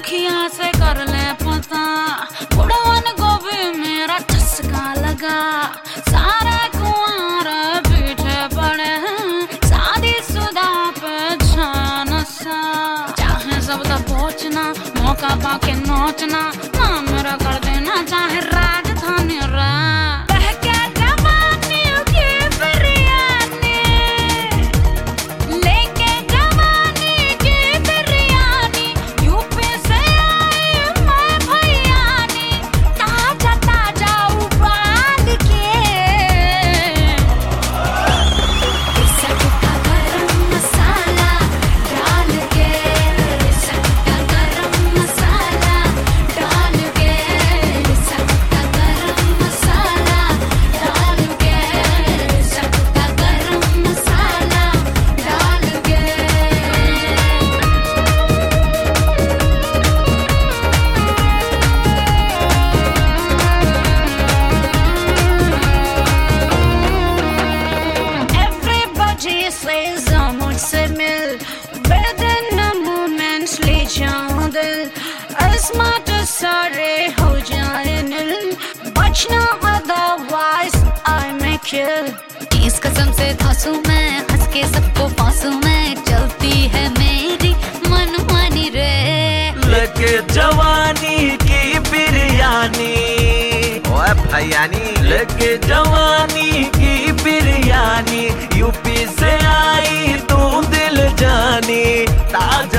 अखियां से कर ले पता, बुढ़वन को भी मेरा चस्का लगा। सारे कुंवारे पीछे पड़े हैं, शादी सुदा पे छान सा। चाहे सब तक पहुंचना, मौका पाके नोचना, नाम मेरा कर देना चाहे राजधानी रा। मुझसे मिल within a moment ले जाऊं दिल, अस्मात सारे हो जाए नील, बचना otherwise I may kill। इस कसम से थासू मैं, हंस के सबको फांसू मैं, चलती है मेरी मनमानी रे। लगे जवानी की बिरयानी, ओए भैयानी, लगे जवानी की बिरयानी, यूपी से आई तू दिल जानी, ताजा